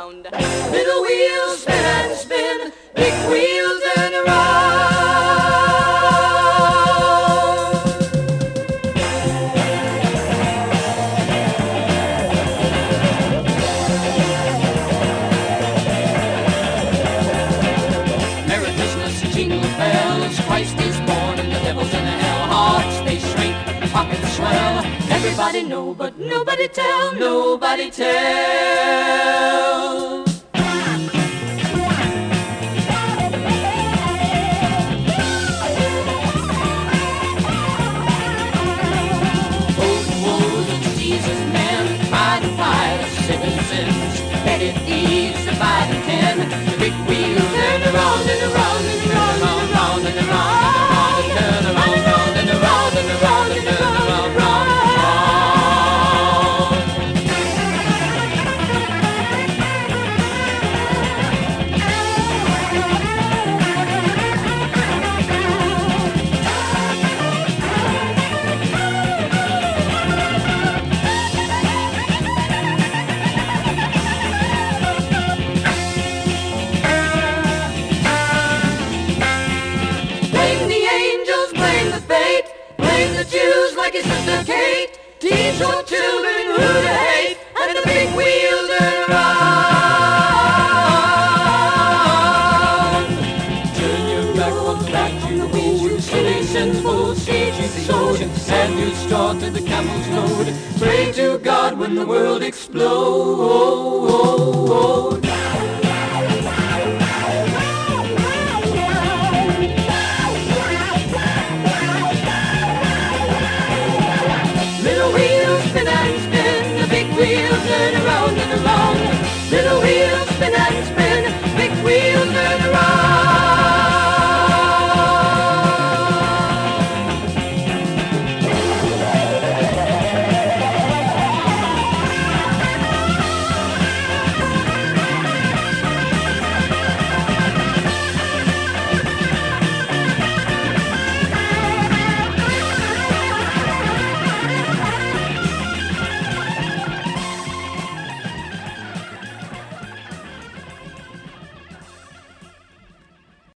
around. Little wheels spin and spin, big wheels turn around. Merry Christmas, jingle bells, Christ is born and the devil's in hell. Hearts they shrink, pockets swell. Everybody know, but nobody tell, nobody tell. Jesus man, try to fight us citizens. Let it ease the fighting can. The big wheel turn around and around and around and around and around and turn around, round and around and around and turn around, round. Jews like his sister Kate, teach your children who to hate, and the big wheel turn around. Turn your back on the back you hold, silly sinful seeds you sowed, and you straw to the camel's load. Pray to God when the world explodes.